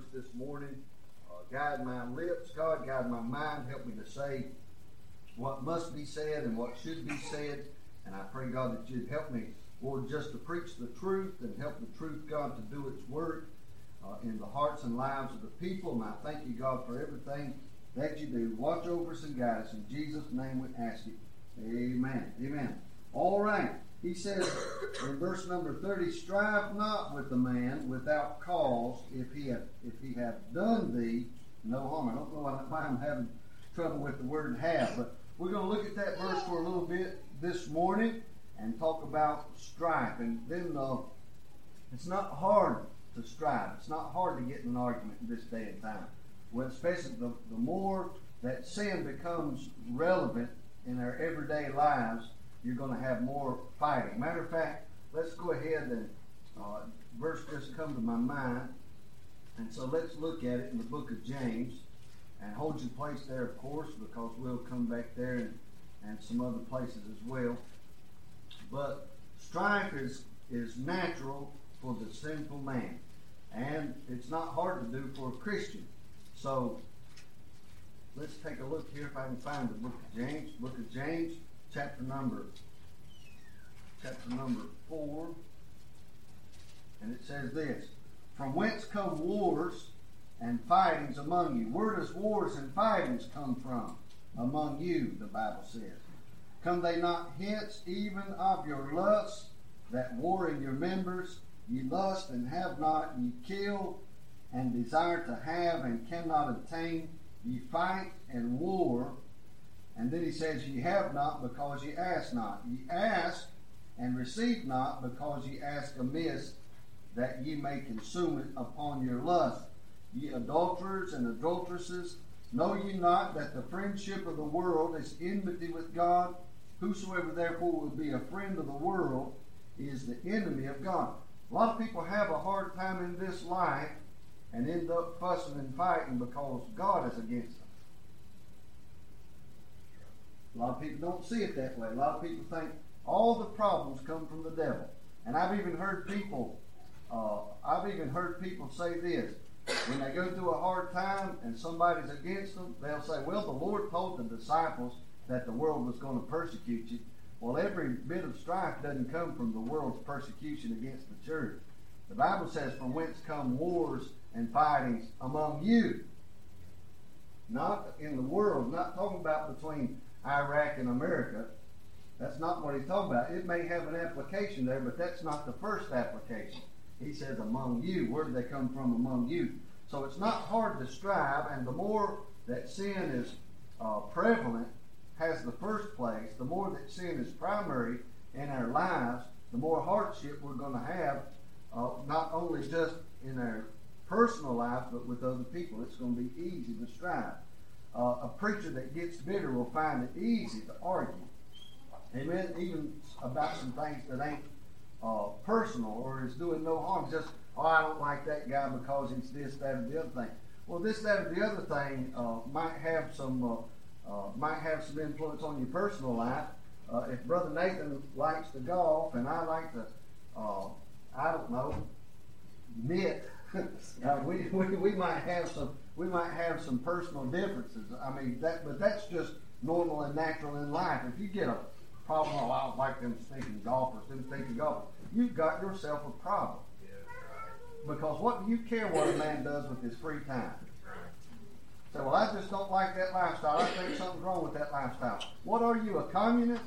words this morning. Guide my lips, God, guide my mind. Help me to say what must be said and what should be said. And I pray, God, that you'd help me, Lord, just to preach the truth and help the truth, God, to do its work in the hearts and lives of the people. And I thank you, God, for everything that you do. Watch over us and guide us. In Jesus' name we ask it. Amen. Amen. All right. He says in verse number 30, strive not with the man without cause, if he have done thee no harm. I don't know why I'm having trouble with the word have, but we're going to look at that verse for a little bit this morning and talk about strife. And then it's not hard to strive. It's not hard to get in an argument in this day and time. Well, especially the more that sin becomes relevant in our everyday lives, you're going to have more fighting. Matter of fact, let's go ahead and verse just come to my mind. And so let's look at it in the book of James. And hold your place there, of course, because we'll come back there and some other places as well. But strife is natural for the sinful man. And it's not hard to do for a Christian. So let's take a look here if I can find the book of James. Book of James, chapter number 4. And it says this: from whence come wars and fightings among you? Where does wars and fightings come from among you, the Bible says? Come they not hence even of your lusts that war in your members? Ye lust and have not, ye kill and desire to have and cannot obtain. Ye fight and war. And then he says, ye have not because ye ask not. Ye ask and receive not because ye ask amiss, that ye may consume it upon your lust. Ye adulterers and adulteresses, know ye not that the friendship of the world is enmity with God? Whosoever therefore will be a friend of the world is the enemy of God. A lot of people have a hard time in this life and end up fussing and fighting because God is against them. A lot of people don't see it that way. A lot of people think all the problems come from the devil. And I've even heard people say this. When they go through a hard time and somebody's against them, they'll say, well, the Lord told the disciples that the world was going to persecute you. Well, every bit of strife doesn't come from the world's persecution against the church. The Bible says, from whence come wars and fightings among you. Not in the world, not talking about between Iraq and America. That's not what he's talking about. It may have an application there, but that's not the first application. He says among you. Where do they come from among you? So it's not hard to strive, and the more that sin is prevalent, has the first place, the more that sin is primary in our lives, the more hardship we're going to have, not only just in our personal life, but with other people. It's going to be easy to strive. A preacher that gets bitter will find it easy to argue. Amen? Even about some things that ain't personal or is doing no harm. Just, I don't like that guy because he's this, that, or the other thing. Well, this, that, or the other thing might have some influence on your personal life. If Brother Nathan likes to golf and I like to, knit, we might have some personal differences. I mean but that's just normal and natural in life. If you get a problem, I don't like them stinking golfers, you've got yourself a problem. Because what do you care what a man does with his free time? So, well, I just don't like that lifestyle. I think something's wrong with that lifestyle. What are you, a communist?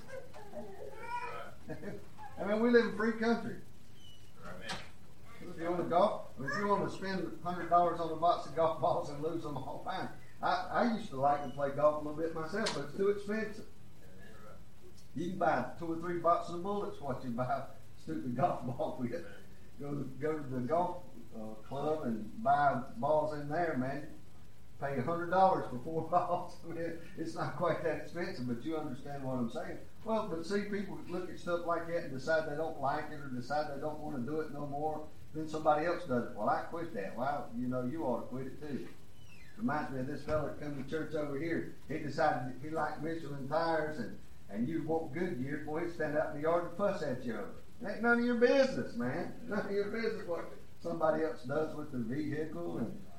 I mean, we live in free country. If you want to golf, if you want to spend $100 on a box of golf balls and lose them all, fine. I used to like to play golf a little bit myself, but it's too expensive. You can buy 2 or 3 boxes of bullets what you buy stupid golf ball with. Go to the golf club and buy balls in there, man. Pay $100 for 4 balls. I mean, it's not quite that expensive, but you understand what I'm saying. Well, but see, people look at stuff like that and decide they don't like it or decide they don't want to do it no more. Then somebody else does it. Well, I quit that. Well, you ought to quit it too. Reminds me of this fellow that come to church over here. He decided he liked Michelin tires and you want Goodyear. Boy, he'd stand out in the yard and fuss at you over it. It ain't none of your business, man. None of your business what somebody else does with their vehicle and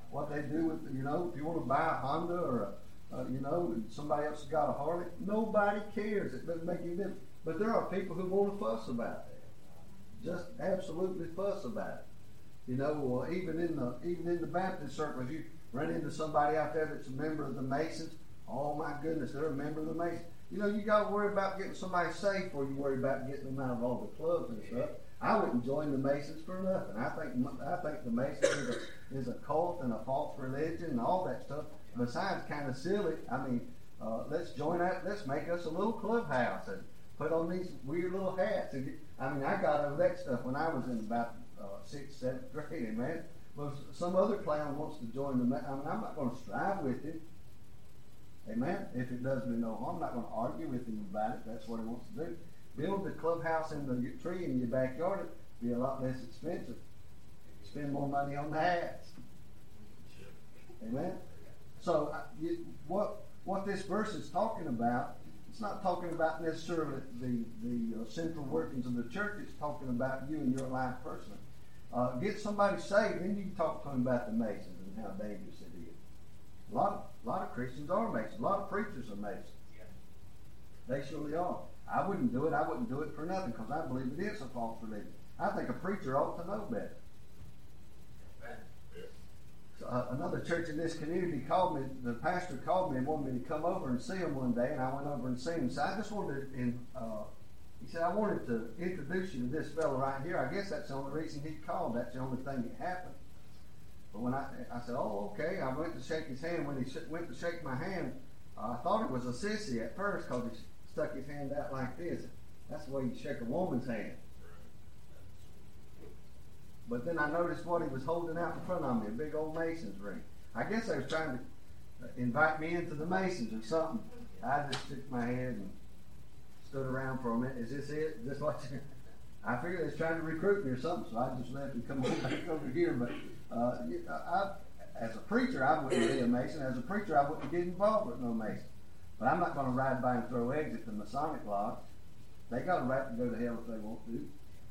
what they do with, if you want to buy a Honda or and somebody else has got a Harley, nobody cares. It doesn't make any difference. But there are people who want to fuss about that. Just absolutely fuss about it. Even in the Baptist circles, you run into somebody out there that's a member of the Masons. Oh my goodness, they're a member of the Masons. You got to worry about getting somebody saved before you worry about getting them out of all the clubs and stuff. I wouldn't join the Masons for nothing. I think the Masons is a cult and a false religion and all that stuff. Besides, kind of silly. Let's join that. Let's make us a little clubhouse and put on these weird little hats. I got over that stuff when I was in about 6th, 7th grade, man. Well, some other clown wants to join the. I'm not going to strive with him. Amen. If it does me no harm, I'm not going to argue with him about it. That's what he wants to do. Build the clubhouse in the tree in your backyard. It'd be a lot less expensive. Spend more money on the hats. Amen. So what this verse is talking about, it's not talking about necessarily the central workings of the church. It's talking about you and your life personally. Get somebody saved, then you can talk to them about the Masons and how dangerous it is. A lot of Christians are Masons. A lot of preachers are Masons. They surely are. I wouldn't do it. I wouldn't do it for nothing because I believe it is a false religion. I think a preacher ought to know better. Another church in this community called me. The pastor called me and wanted me to come over and see him one day, and I went over and seen him. So I just wanted to. He said, I wanted to introduce you to this fellow right here. I guess that's the only reason he called. That's the only thing that happened. But when I said, oh, okay, I went to shake his hand. When he went to shake my hand, I thought it was a sissy at first because he stuck his hand out like this. That's the way you shake a woman's hand. But then I noticed what he was holding out in front of me, a big old Mason's ring. I guess they was trying to invite me into the Masons or something. I just shook my head and stood around for a minute. Is this it? Is this what you... I figured they was trying to recruit me or something, so I just left and come back over here. But as a preacher, I wouldn't be a Mason. As a preacher, I wouldn't get involved with no Mason. But I'm not going to ride by and throw eggs at the Masonic Lodge. They got a right to go to hell if they want to.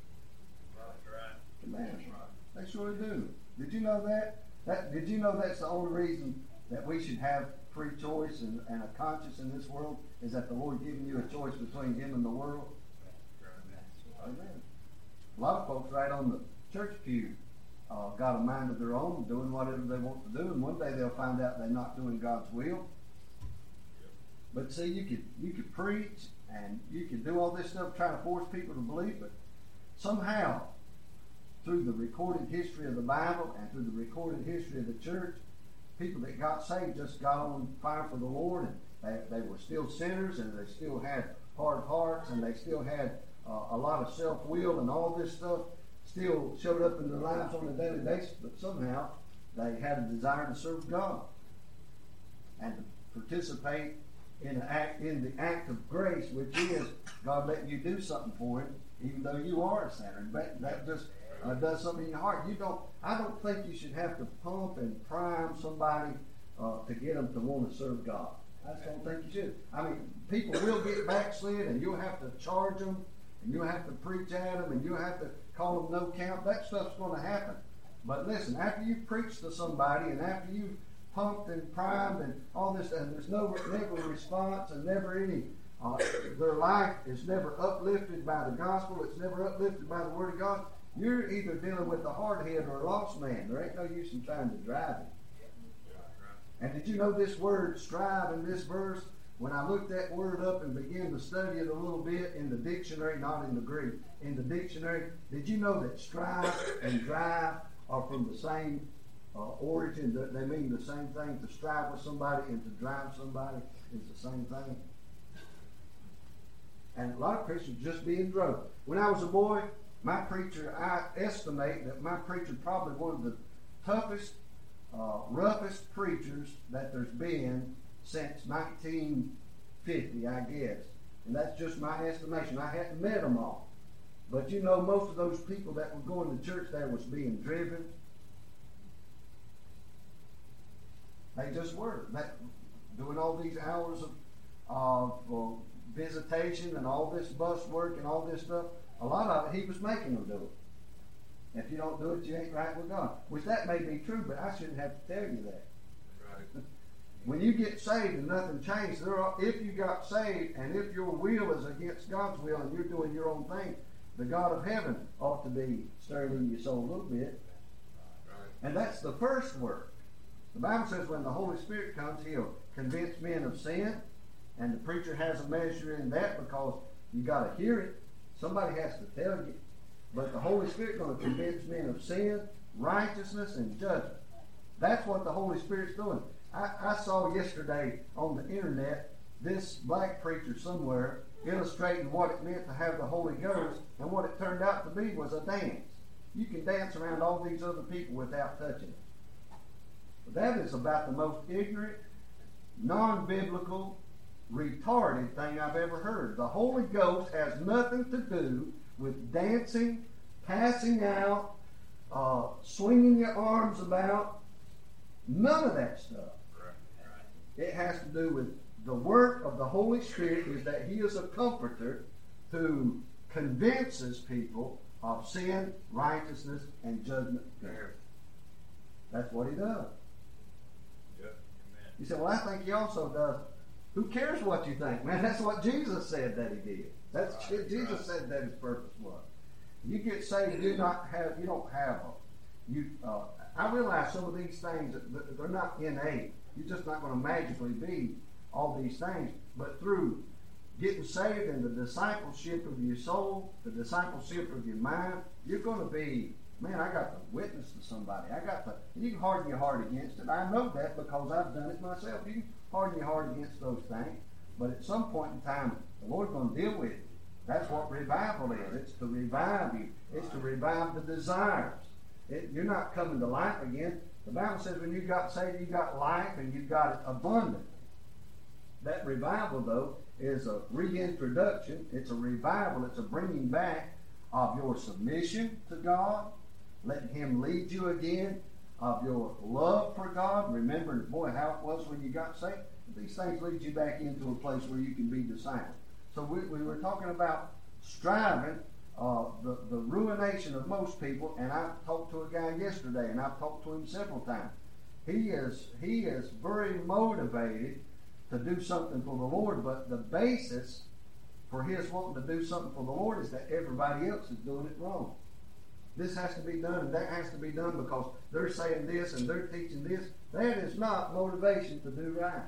Man, they sure do. Did you know that? Did you know that's the only reason that we should have free choice and a conscience in this world is that the Lord giving you a choice between Him and the world? Amen. A lot of folks right on the church pew got a mind of their own, doing whatever they want to do, and one day they'll find out they're not doing God's will. But see, you could preach and you could do all this stuff trying to force people to believe, but somehow, through the recorded history of the Bible and through the recorded history of the church, people that got saved just got on fire for the Lord, and they were still sinners, and they still had hard hearts, and they still had a lot of self-will, and all this stuff still showed up in their lives on a daily basis, but somehow they had a desire to serve God and to participate in the act of grace, which is God letting you do something for Him, even though you are a sinner. That just does something in your heart. I don't think you should have to pump and prime somebody to get them to want to serve God. I just don't think you should. People will get backslid, and you'll have to charge them, and you'll have to preach at them, and you'll have to call them no count. That stuff's going to happen. But listen, after you preach to somebody, and after you've pumped and primed and all this, and there's never a response, and never any, their life is never uplifted by the gospel. It's never uplifted by the Word of God. You're either dealing with a hardhead or a lost man. There ain't no use in trying to drive him. And did you know this word strive in this verse? When I looked that word up and began to study it a little bit in the dictionary, not in the Greek, in the dictionary, did you know that strive and drive are from the same origin? They mean the same thing. To strive with somebody and to drive somebody is the same thing. And a lot of Christians just being drove. When I was a boy, my preacher, I estimate that my preacher probably one of the toughest, roughest preachers that there's been since 1950, I guess. And that's just my estimation. I hadn't met them all. But you know, most of those people that were going to church there was being driven. They just were. Doing all these hours of visitation and all this bus work and all this stuff. A lot of it he was making them do it. If you don't do it, you ain't right with God. Which that may be true, but I shouldn't have to tell you that. Right. When you get saved and nothing changed, if you got saved and if your will is against God's will and you're doing your own thing, the God of heaven ought to be stirring in your soul a little bit. Right. And that's the first work. The Bible says when the Holy Spirit comes, He'll convince men of sin, and the preacher has a measure in that because you got to hear it. Somebody has to tell you. But the Holy Spirit's going to convince men of sin, righteousness, and judgment. That's what the Holy Spirit's doing. I saw yesterday on the internet this black preacher somewhere illustrating what it meant to have the Holy Ghost, and what it turned out to be was a dance. You can dance around all these other people without touching them. But that is about the most ignorant, non-biblical, retarded thing I've ever heard. The Holy Ghost has nothing to do with dancing, passing out, swinging your arms about. None of that stuff. It has to do with the work of the Holy Spirit, is that He is a comforter who convinces people of sin, righteousness, and judgment. That's what He does. Yep. You say, well, I think He also does. Who cares what you think, man? That's what Jesus said that He did. Jesus said that His purpose was. You get saved, you don't have them. I realize some of these things, they're not innate. You're just not going to magically be all these things. But through getting saved and the discipleship of your soul, the discipleship of your mind, you're going to be, man, I got to witness to somebody. You can harden your heart against it. I know that because I've done it myself. You can harden your heart against those things. But at some point in time, the Lord's going to deal with it. That's what revival is. It's to revive you. It's to revive the desires. You're not coming to life again. The Bible says when you got saved, you got life and you got it abundantly. That revival, though, is a reintroduction. It's a revival. It's a bringing back of your submission to God, letting Him lead you again, of your love for God. Remembering, boy, how it was when you got saved. These things lead you back into a place where you can be discipled. So we were talking about striving, the ruination of most people, and I talked to a guy yesterday, and I've talked to him several times. He is very motivated to do something for the Lord, but the basis for his wanting to do something for the Lord is that everybody else is doing it wrong. This has to be done and that has to be done because they're saying this and they're teaching this. That is not motivation to do right.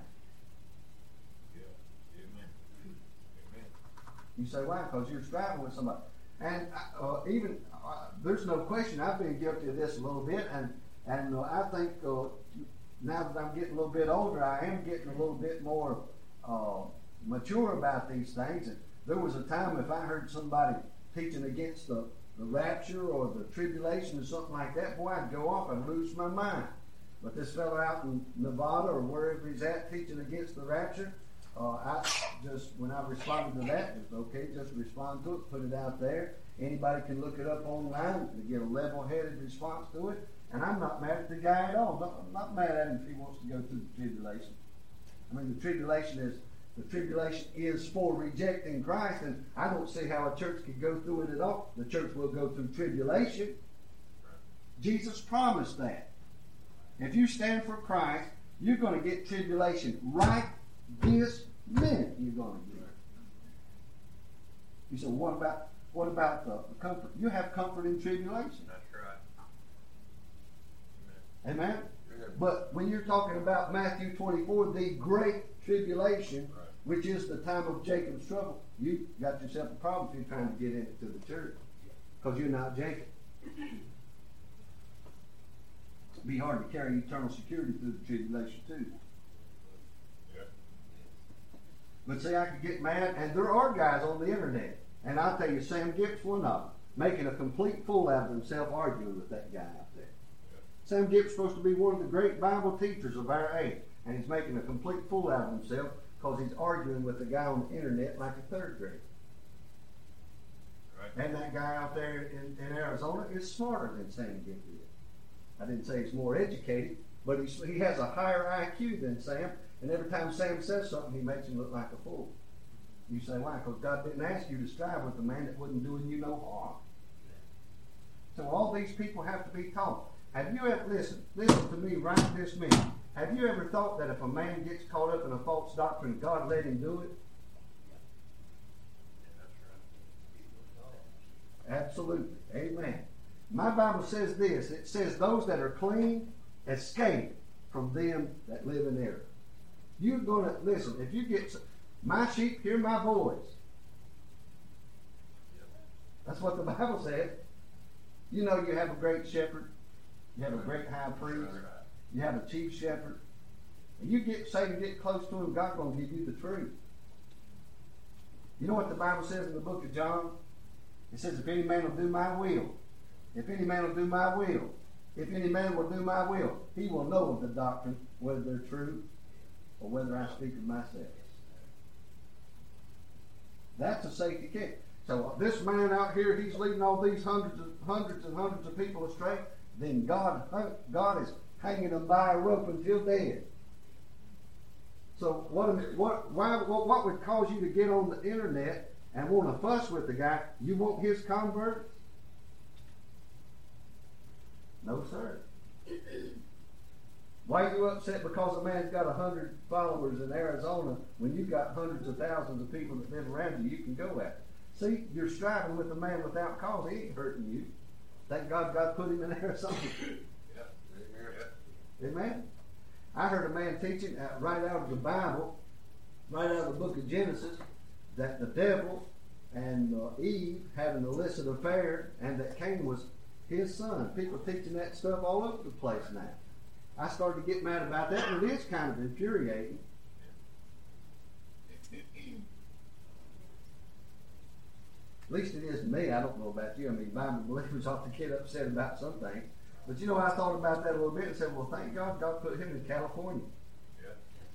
You say, why? Because you're striving with somebody. And there's no question, I've been guilty of this a little bit, and I think now that I'm getting a little bit older, I am getting a little bit more mature about these things. And there was a time if I heard somebody teaching against the rapture or the tribulation or something like that, boy, I'd go off and lose my mind. But this fellow out in Nevada or wherever he's at teaching against the rapture, when I responded to that, just okay, just respond to it, put it out there. Anybody can look it up online to get a level-headed response to it. And I'm not mad at the guy at all. I'm not mad at him if he wants to go through the tribulation. I mean, the tribulation is for rejecting Christ, and I don't see how a church could go through it at all. The church will go through tribulation. Jesus promised that. If you stand for Christ, you're going to get tribulation right this minute. You're going to get it. You say, well, what about the comfort? You have comfort in tribulation. That's right. Amen? But when you're talking about Matthew 24, the great tribulation, Right. which is the time of Jacob's trouble, you got yourself a problem if you're trying to get into the church because you're not Jacob. It'd be hard to carry eternal security through the tribulation too. Yeah. But see, I could get mad, and there are guys on the internet, and I'll tell you, Sam Gipp's one of them, making a complete fool out of himself arguing with that guy out there. Yeah. Sam Gipp's supposed to be one of the great Bible teachers of our age, and he's making a complete fool out of himself because he's arguing with a guy on the internet like a third grader. Right. And that guy out there in Arizona is smarter than Sam Gipp is. I didn't say he's more educated, but he has a higher IQ than Sam, and every time Sam says something, he makes him look like a fool. You say, why? Because God didn't ask you to strive with a man that wasn't doing you no harm. So all these people have to be taught. Have you ever, listen to me right this minute. Have you ever thought that if a man gets caught up in a false doctrine, God let him do it? Absolutely. Amen. My Bible says this. It says those that are clean escape from them that live in error. You're going to, listen, if you get, my sheep hear my voice. That's what the Bible says. You know you have a great shepherd. You have a great high priest. You have a chief shepherd. And you get saved and get close to him, God's going to give you the truth. You know what the Bible says in the book of John? It says, if any man will do my will, if any man will do my will, if any man will do my will, he will know of the doctrine, whether they're true or whether I speak of myself. That's a safety kit. So this man out here, he's leading all these hundreds of people astray. Then God is hanging them by a rope until dead. So what would cause you to get on the internet and want to fuss with the guy? You want his convert? No, sir. Why are you upset because a man's got 100 followers in Arizona when you've got hundreds of thousands of people that live around you can go at? See, you're striving with a man without cause. He ain't hurting you. Thank God put him in Arizona. Amen. I heard a man teaching right out of the Bible, right out of the book of Genesis, that the devil and Eve had an illicit affair and that Cain was his son. People teaching that stuff all over the place now. I started to get mad about that, and it is kind of infuriating. At least it is to me. I don't know about you. I mean, Bible believers ought to get upset about some things. But you know, I thought about that a little bit and said, well, thank God put him in California. Yeah.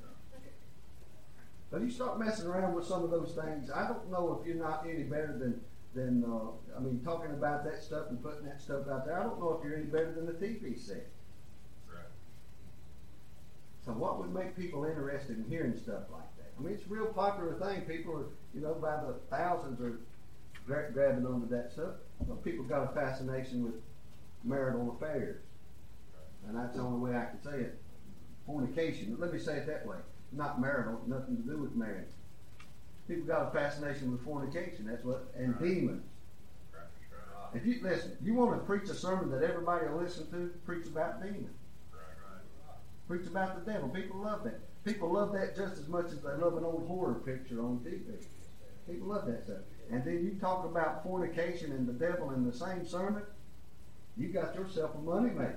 But you start messing around with some of those things, I don't know if you're not any better than talking about that stuff and putting that stuff out there. I don't know if you're any better than the TV set. Right. So what would make people interested in hearing stuff like that? I mean, it's a real popular thing. People are, by the thousands are grabbing onto that stuff. Well, people got a fascination with marital affairs. And that's the only way I can say it. Fornication. Let me say it that way. Not marital, nothing to do with marriage. People got a fascination with fornication. That's what, and demons. If you listen, you want to preach a sermon that everybody will listen to, preach about demons. Preach about the devil. People love that. People love that just as much as they love an old horror picture on TV. People love that stuff. And then you talk about fornication and the devil in the same sermon, you got yourself a money maker.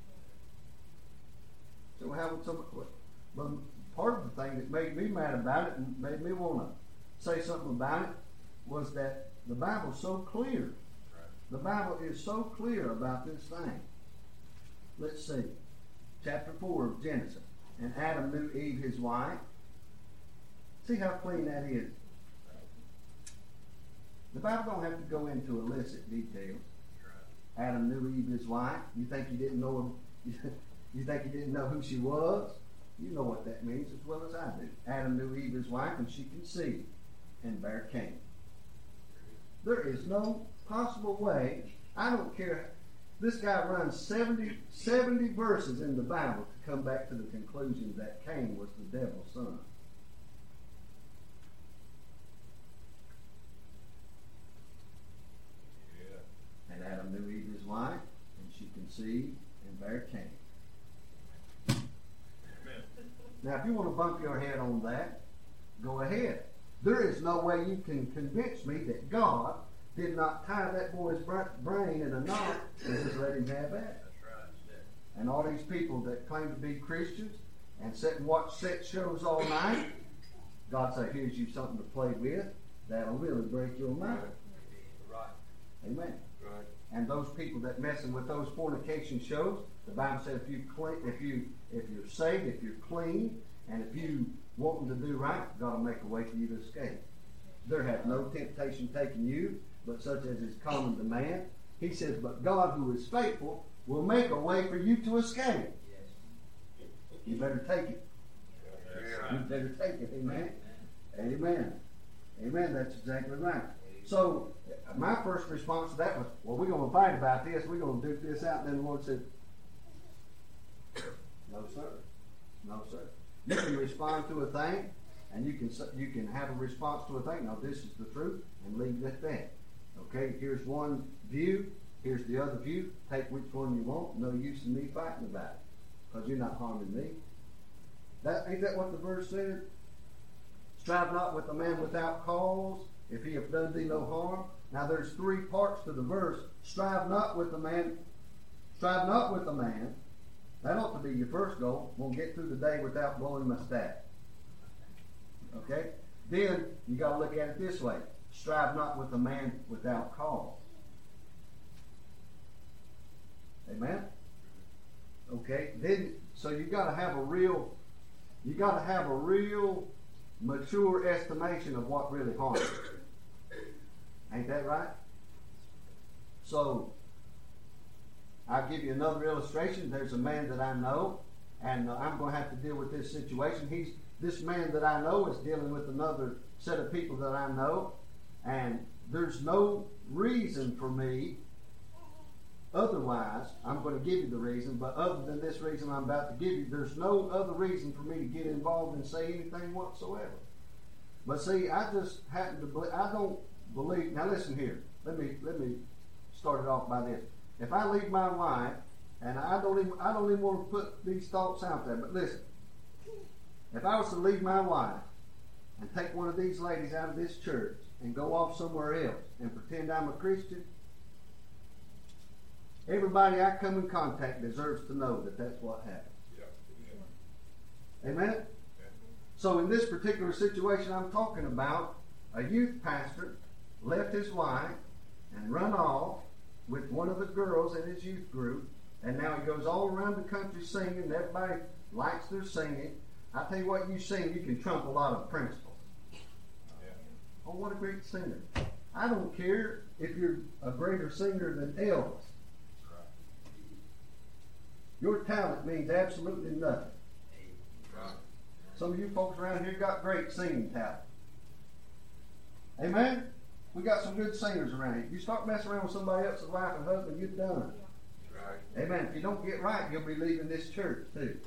So how would but part of the thing that made me mad about it and made me want to say something about it was that the Bible's so clear. The Bible is so clear about this thing. Let's see. Chapter 4 of Genesis. And Adam knew Eve his wife. See how clean that is. The Bible don't have to go into illicit details. Adam knew Eve his wife. You think he didn't know you think he didn't know who she was? You know what that means as well as I do. Adam knew Eve his wife, and she conceived and bare Cain. There is no possible way. I don't care. This guy runs 70 verses in the Bible to come back to the conclusion that Cain was the devil's son. And Adam knew Eve his wife, and she conceived and bare Cain. Amen. Now, if you want to bump your head on that, go ahead. There is no way you can convince me that God did not tie that boy's brain in a knot and just let him have that. That's right. And all these people that claim to be Christians and sit and watch sex shows all night, God said, here's you something to play with that'll really break your mind. Right. Amen. Right. And those people that messing with those fornication shows, the Bible says if you're saved, if you're clean, and if you wanting to do right, God will make a way for you to escape. There hath no temptation taken you, but such as is common to man. He says, but God who is faithful will make a way for you to escape. You better take it. You better take it. Amen. Amen. Amen. That's exactly right. So my first response to that was, well, we're going to fight about this. We're going to duke this out. And then the Lord said, no, sir. No, sir. You can respond to a thing, and you can have a response to a thing. No, this is the truth, and leave it at that. Okay, here's one view. Here's the other view. Take which one you want. No use in me fighting about it, because you're not harming me. Ain't that what the verse said? Strive not with a man without cause, if he have done thee no harm. Now there's three parts to the verse. Strive not with a man. Strive not with a man. That ought to be your first goal. Won't get through the day without blowing my staff. Okay? Then you got to look at it this way. Strive not with a man without cause. Amen? Okay? Then so you got to have a real mature estimation of what really harms you. Ain't that right? So I'll give you another illustration. There's a man that I know, and I'm going to have to deal with this situation. This man that I know is dealing with another set of people that I know, and there's no reason for me. Otherwise, I'm going to give you the reason, but other than this reason I'm about to give you, there's no other reason for me to get involved and say anything whatsoever. But see, I just happen to believe, I don't believe, now listen here, let me start it off by this. If I leave my wife, and I don't even want to put these thoughts out there, but listen, if I was to leave my wife and take one of these ladies out of this church and go off somewhere else and pretend I'm a Christian, everybody I come in contact deserves to know that that's what happened. Yeah. Amen? Yeah. So in this particular situation I'm talking about, a youth pastor left his wife and run off with one of the girls in his youth group, and now he goes all around the country singing, and everybody likes their singing. I tell you what, you sing, you can trump a lot of principles. Yeah. Oh, what a great singer. I don't care if you're a greater singer than Elvis. Your talent means absolutely nothing. Some of you folks around here got great singing talent. Amen? We got some good singers around here. You start messing around with somebody else's wife and husband, you're done. Right. Amen. If you don't get right, you'll be leaving this church too.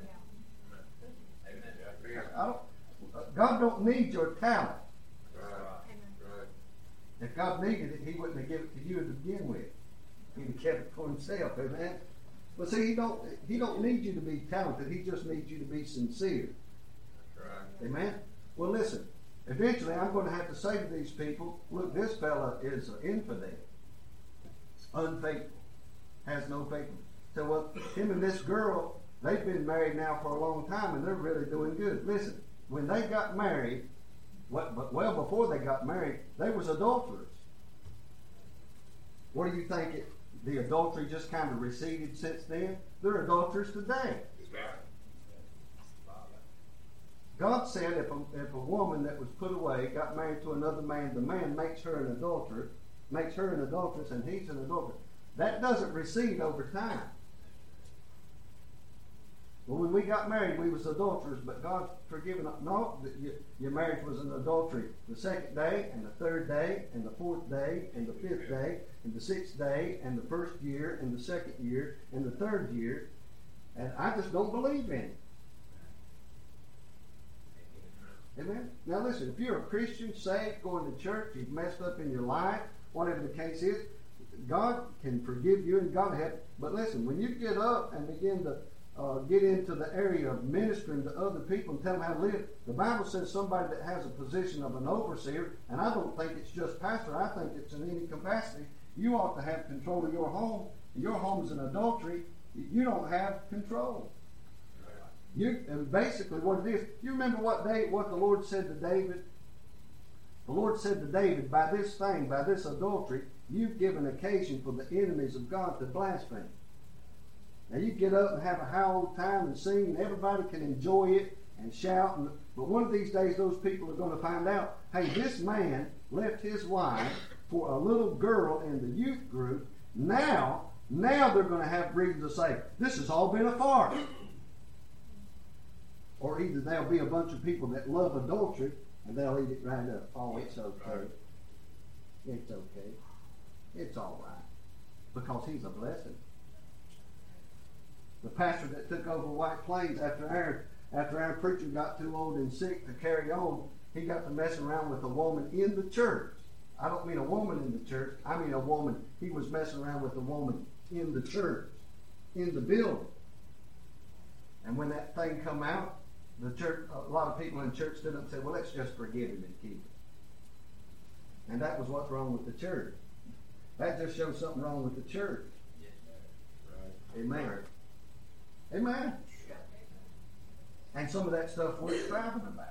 Amen. God don't need your talent. Right. If God needed it, He wouldn't have given it to you to begin with. He'd have kept it for Himself. Amen. But see, He don't need you to be talented. He just needs you to be sincere. Right. Amen. Well, listen. Eventually, I'm going to have to say to these people, look, this fella is an infidel, unfaithful, has no faithfulness. So, well, him and this girl, they've been married now for a long time, and they're really doing good. Listen, when they got married, well before they got married, they was adulterers. What do you think? The adultery just kind of receded since then? They're adulterers today. God said if a woman that was put away got married to another man, the man makes her an adulterer, makes her an adulteress, and he's an adulterer. That doesn't recede over time. Well, when we got married, we was adulterers, but God's forgiven us. No, your marriage was an adultery. The second day, and the third day, and the fourth day, and the fifth day, and the sixth day, and the first year, and the second year, and the third year. And I just don't believe in it. Amen? Now listen, if you're a Christian, saved, going to church, you've messed up in your life, whatever the case is, God can forgive you and God help. But listen, when you get up and begin to get into the area of ministering to other people and tell them how to live, the Bible says somebody that has a position of an overseer, and I don't think it's just pastor, I think it's in any capacity, you ought to have control of your home. Your home is an adultery. You don't have control. And basically what it is, you remember what the Lord said to David? The Lord said to David, by this thing, by this adultery, you've given occasion for the enemies of God to blaspheme. Now you get up and have a high old time and sing, and everybody can enjoy it and shout. But one of these days those people are going to find out, hey, this man left his wife for a little girl in the youth group. Now they're going to have reason to say, this has all been a farce. Or either there'll be a bunch of people that love adultery, and they'll eat it right up. Oh, it's okay. It's okay. It's all right. Because he's a blessing. The pastor that took over White Plains after our preacher got too old and sick to carry on, he got to messing around with a woman in the church. I don't mean a woman in the church. I mean a woman. He was messing around with a woman in the church, in the building. And when that thing come out, the church, a lot of people in church stood up and said, well, let's just forgive him and keep it. And that was what's wrong with the church. That just shows something wrong with the church. Right. Amen. Amen. And some of that stuff we're striving about.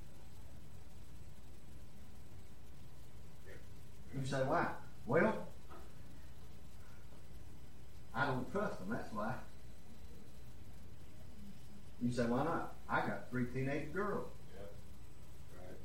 You say, why? Well, I don't trust them, that's why. You say, why not? I got 3 teenage girls. Yep. Right.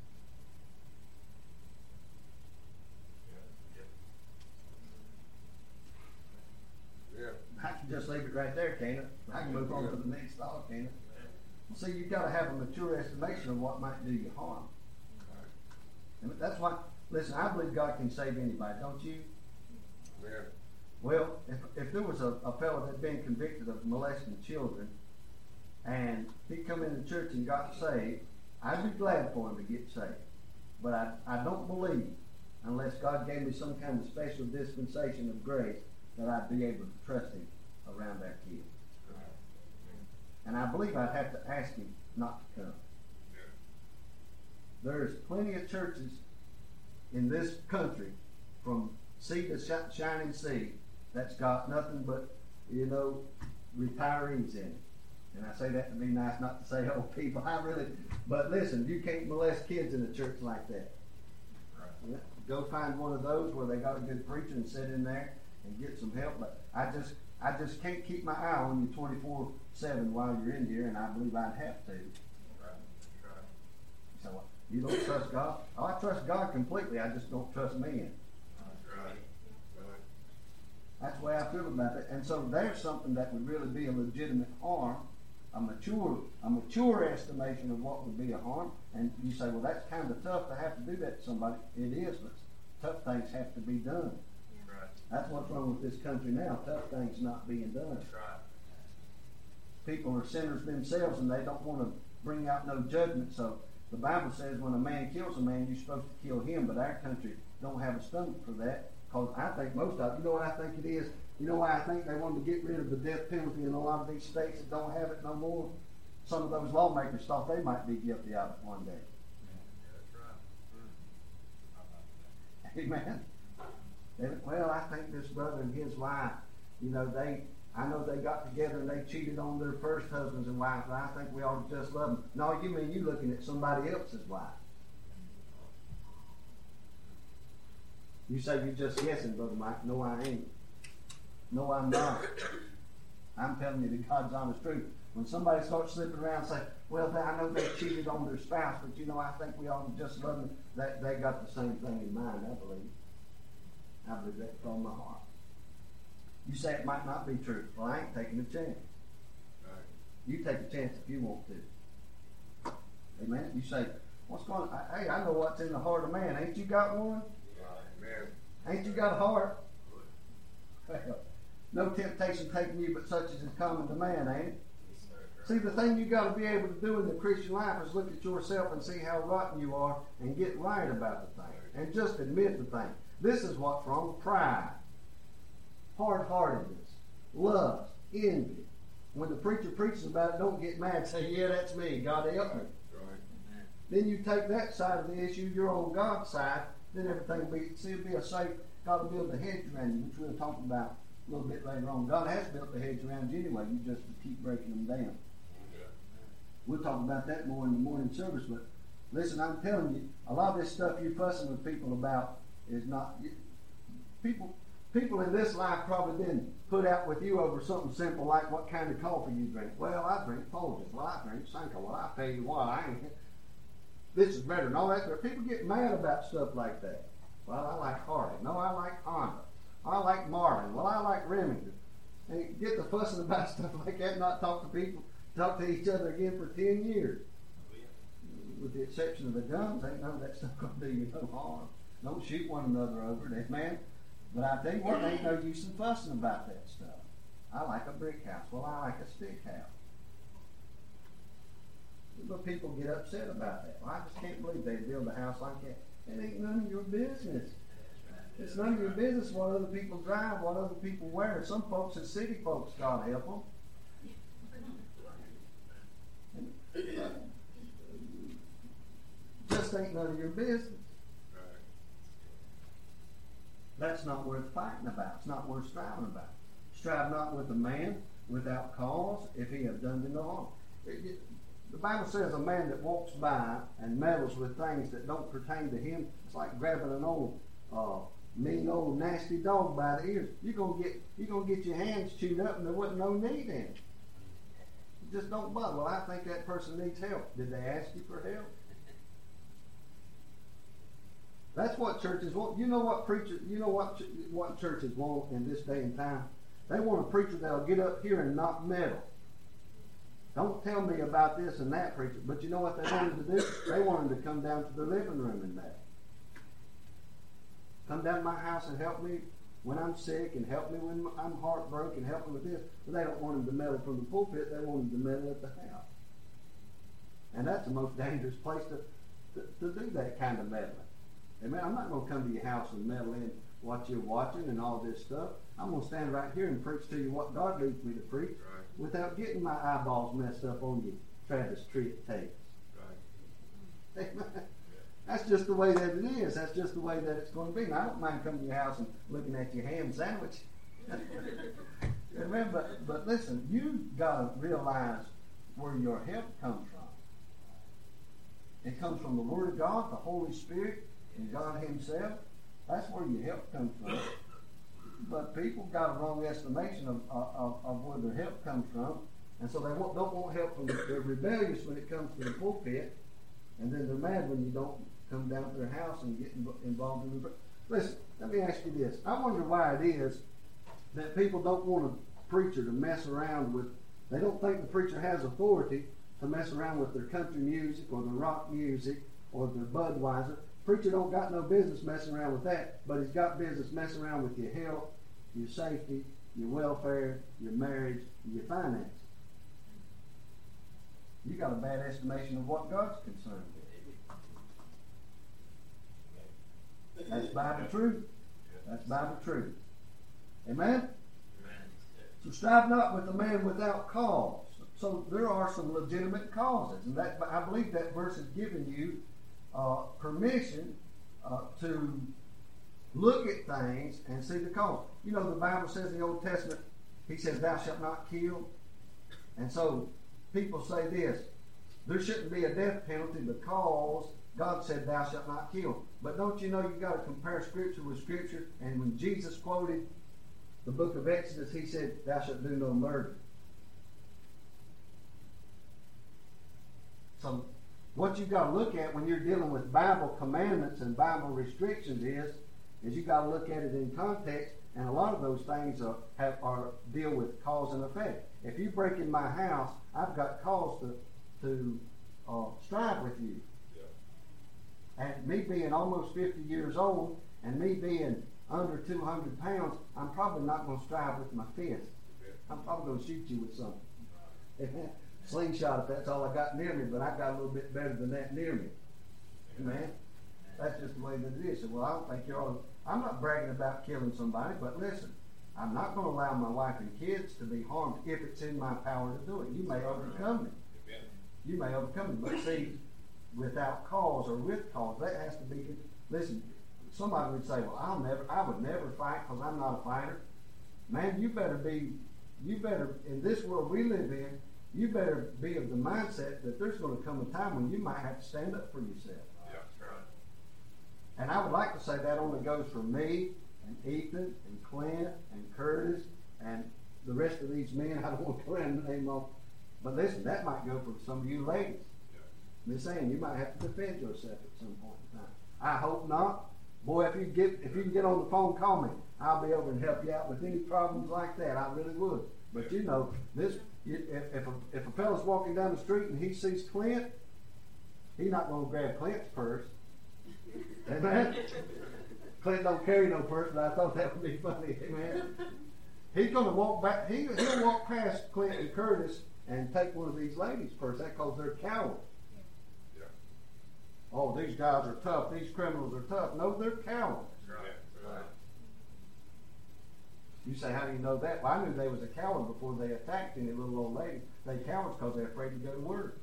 Yep. I can just leave it right there, can't it? I can move on to the next thought, can't it? Well, see, you've got to have a mature estimation of what might do you harm. And that's why, listen, I believe God can save anybody, don't you? Yeah. Well, if there was a fellow that had been convicted of molesting children, and he come into church and got saved, I'd be glad for him to get saved. But I don't believe, unless God gave me some kind of special dispensation of grace, that I'd be able to trust him around our kids. And I believe I'd have to ask him not to come. There's plenty of churches in this country, from sea to shining sea, that's got nothing but, retirees in it. And I say that to be nice, not to say old people. But listen, you can't molest kids in a church like that. Right. Go find one of those where they got a good preacher and sit in there and get some help. But I just can't keep my eye on you 24/7 while you're in here, and I believe I'd have to. Right. So you don't trust God? Oh, I trust God completely. I just don't trust men. Right. That's the way I feel about it. And so there's something that would really be a legitimate harm, a mature estimation of what would be a harm. And you say, well, that's kind of tough to have to do that to somebody. It is, but tough things have to be done. Right. That's what's wrong with this country now. Tough things not being done. Right. People are sinners themselves, and they don't want to bring out no judgment. So the Bible says when a man kills a man, you're supposed to kill him. But our country don't have a stomach for that. Because I think most of it, you know what I think it is? You know why I think they wanted to get rid of the death penalty in a lot of these states that don't have it no more? Some of those lawmakers thought they might be guilty of it one day. Yeah, that's right. Amen. Well, I think this brother and his wife, I know they got together and they cheated on their first husbands and wives, but I think we ought to just love them. No, you mean you looking at somebody else's wife. You say you're just guessing, Brother Mike. No, I ain't. No, I'm not. I'm telling you the God's honest truth. When somebody starts slipping around and say, well, I know they cheated on their spouse, but I think we ought to just love them, they got the same thing in mind, I believe. I believe that from my heart. You say it might not be true. Well, I ain't taking a chance. Right. You take a chance if you want to. Amen? You say, what's going on? Hey, I know what's in the heart of man. Ain't you got one? Amen. Ain't you got a heart? Well, no temptation taking you but such as is common to man, ain't it? See, the thing you got to be able to do in the Christian life is look at yourself and see how rotten you are and get right about the thing. And just admit the thing. This is what's wrong. Pride, hard-heartedness, lust, envy. When the preacher preaches about it, don't get mad. Say, yeah, that's me. God help me. Right. Then you take that side of the issue, you're on God's side, then everything will be a safe. God will build a hedge around you, which we'll talk about a little bit later on. God has built the hedge around you anyway. You just keep breaking them down. Yeah. We'll talk about that more in the morning service. But listen, I'm telling you, a lot of this stuff you're fussing with people about is not. People in this life probably didn't put out with you over something simple like what kind of coffee you drink. Well, I drink Folgers. Well, I drink Cinco. Well, I tell you what, this is better than all that. But people get mad about stuff like that. Well, I like Harley. No, I like Honda. I like Marlin. Well, I like Remington. And get the fussing about stuff like that and not talk to each other again for 10 years. With the exception of the guns, ain't none of that stuff going to do you no harm. Don't shoot one another over it, man. But I tell you what, there ain't no use in fussing about that stuff. I like a brick house. Well, I like a stick house. But people get upset about that. Well, I just can't believe they build a house like that. It ain't none of your business. It's none of your business what other people drive, what other people wear. Some folks are city folks, God help them. Just ain't none of your business. That's not worth fighting about. It's not worth striving about. Strive not with a man without cause if he have done thee no harm. The Bible says a man that walks by and meddles with things that don't pertain to him, it's like grabbing an old mean old nasty dog by the ears. You're gonna get your hands chewed up and there wasn't no need in it. Just don't bother. Well, I think that person needs help. Did they ask you for help? That's what churches want. You know what what churches want in this day and time? They want a preacher that'll get up here and not meddle. Don't tell me about this and that preacher. But you know what they want him to do? They want him to come down to the living room and meddle. Come down to my house and help me when I'm sick and help me when I'm heartbroken, help me with this. But they don't want him to meddle from the pulpit. They want him to meddle at the house. And that's the most dangerous place to do that kind of meddling. Amen. I'm not going to come to your house and meddle in what you're watching and all this stuff. I'm going to stand right here and preach to you what God leads me to preach without getting my eyeballs messed up on you Travis Tritt tapes. Right. Amen. That's just the way that it is. That's just the way that it's going to be. And I don't mind coming to your house and looking at your ham sandwich. Amen. But listen, you've got to realize where your help comes from. It comes from the Word of God, the Holy Spirit, and God Himself. That's where your help comes from. But people got a wrong estimation of where their help comes from. And so they don't want help from they're rebellious when it comes to the pulpit. And then they're mad when you don't come down to their house and get involved in the... Listen, let me ask you this. I wonder why it is that people don't want a preacher to mess around with... They don't think the preacher has authority to mess around with their country music or their rock music or their Budweiser. Preacher don't got no business messing around with that, but he's got business messing around with your health, your safety, your welfare, your marriage, and your finances. You got a bad estimation of what God's concerned with. That's Bible truth. That's Bible truth. Amen? So strive not with a man without cause. So there are some legitimate causes, and that I believe that verse is giving you permission to look at things and see the cause. You know, the Bible says in the Old Testament, He says, "Thou shalt not kill." And so people say this: there shouldn't be a death penalty because God said, "Thou shalt not kill." But don't you know you've got to compare Scripture with Scripture? And when Jesus quoted the book of Exodus, He said, "Thou shalt do no murder." So what you've got to look at when you're dealing with Bible commandments and Bible restrictions is you've got to look at it in context, and a lot of those things deal with cause and effect. If you break in my house, I've got cause to strive with you. Yeah. And me being almost 50 years old and me being under 200 pounds, I'm probably not going to strive with my fist. I'm probably going to shoot you with something. Slingshot if that's all I got near me, but I got a little bit better than that near me. Amen? That's just the way that it is. So, well, I don't think you're all... I'm not bragging about killing somebody, but listen, I'm not going to allow my wife and kids to be harmed if it's in my power to do it. You may overcome me. You may overcome me. But see, without cause or with cause, that has to be... Listen, somebody would say, well, I would never fight because I'm not a fighter. Man, you better, in this world we live in, you better be of the mindset that there's going to come a time when you might have to stand up for yourself. Yeah, that's right. And I would like to say that only goes for me and Ethan and Clint and Curtis and the rest of these men. I don't want to claim the name of, but listen, that might go for some of you ladies. Yeah. I'm saying you might have to defend yourself at some point in time. I hope not. Boy, if you can get on the phone, call me. I'll be over and help you out with any problems like that. I really would. But you know, this. If a fellow's walking down the street and he sees Clint, he's not going to grab Clint's purse. Amen? Clint don't carry no purse, but I thought that would be funny. Amen. He's going to walk back. He'll walk past Clint and Curtis and take one of these ladies' purse. That because they're cowards. Yeah. Oh, these guys are tough. These criminals are tough. No, they're cowards. Right. You say, how do you know that? Well, I knew they was a coward before they attacked any little old lady. They cowards because they're afraid to go to work.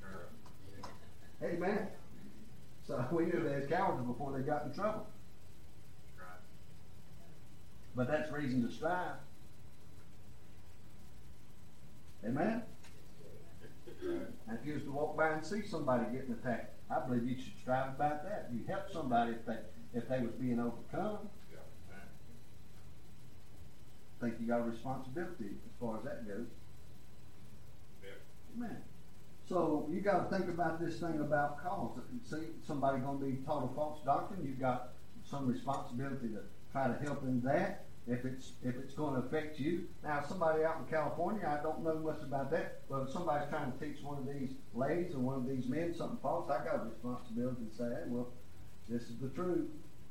Amen. So we knew they was cowards before they got in trouble. Right. But that's reason to strive. Amen. And if you was to walk by and see somebody getting attacked, I believe you should strive about that. You help somebody if they was being overcome. I think you got a responsibility as far as that goes. Amen. So you got to think about this thing about cause. See, somebody going to be taught a false doctrine. You've got some responsibility to try to help in that. If it's going to affect you. Now, somebody out in California, I don't know much about that, but if somebody's trying to teach one of these ladies or one of these men something false, I got a responsibility to say, hey, well, this is the truth.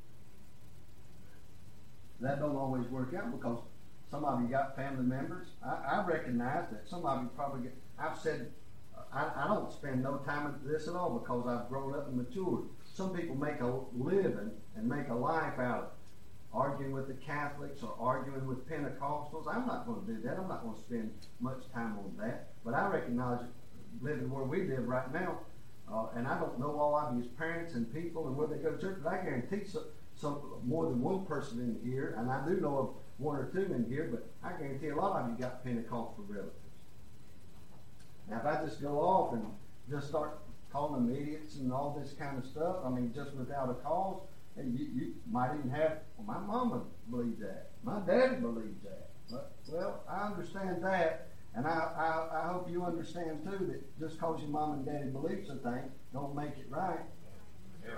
That don't always work out because some of you got family members. I recognize that some of you probably get. I've said I don't spend no time at this at all because I've grown up and matured. Some people make a living and make a life out of it. Arguing with the Catholics or arguing with Pentecostals. I'm not going to do that. I'm not going to spend much time on that. But I recognize living where we live right now, and I don't know all of you as parents and people and where they go to church, but I guarantee some more than one person in here, and I do know of one or two in here, but I guarantee a lot of you got Pentecostal relatives. Now, if I just go off and just start calling them idiots and all this kind of stuff, I mean, just without a cause, and you might even have, well, my mama believes that. My daddy believes that. But, well, I understand that, and I hope you understand, too, that just because your mom and daddy believes a thing, don't make it right. Yeah.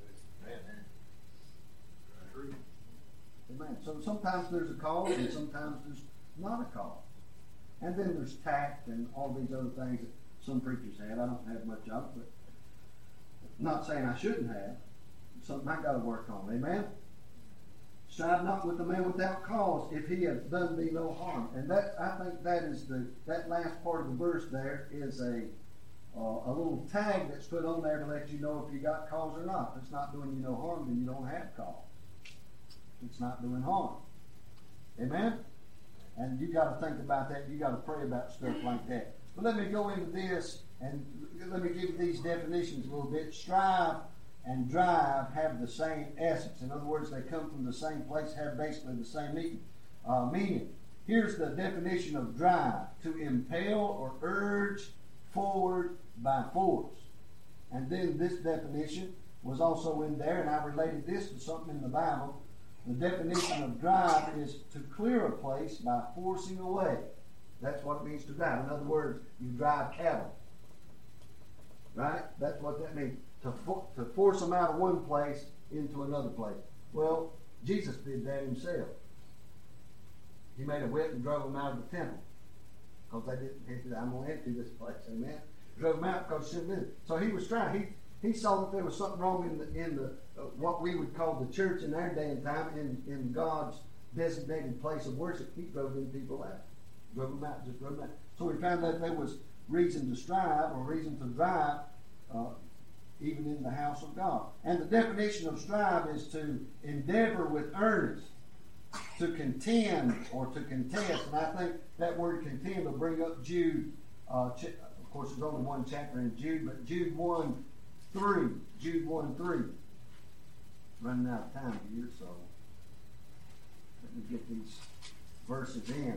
True. Amen. So sometimes there's a cause, and sometimes there's not a cause. And then there's tact and all these other things that some preachers have. I don't have much of it, but not saying I shouldn't have. Something I got to work on. Amen? Strive not with the man without cause if he hath done thee no harm. And that, I think that is that last part of the verse there is a little tag that's put on there to let you know if you got cause or not. If it's not doing you no harm, then you don't have cause. It's not doing harm. Amen? And you got to think about that. You got to pray about stuff like that. But let me go into this and let me give you these definitions a little bit. Strive and drive have the same essence. In other words, they come from the same place, have basically the same meaning. Here's the definition of drive: to impel or urge forward by force. And then this definition was also in there, and I related this to something in the Bible. The definition of drive is to clear a place by forcing away. That's what it means to drive. In other words, you drive cattle. Right? That's what that means. To force them out of one place into another place. Well, Jesus did that himself. He made a whip and drove them out of the temple. Because they didn't, I'm going to empty this place. Amen? Drove them out because shouldn't do. So he was trying. He saw that there was something wrong in the what we would call the church in our day and time, in God's designated place of worship. He drove them people out. Drove them out, just drove them out. So we found that there was reason to strive or reason to drive even in the house of God. And the definition of strive is to endeavor with earnest, to contend or to contest. And I think that word contend will bring up Jude. Of course, there's only one chapter in Jude, but Jude 1:3. Jude 1:3. Running out of time here, so let me get these verses in.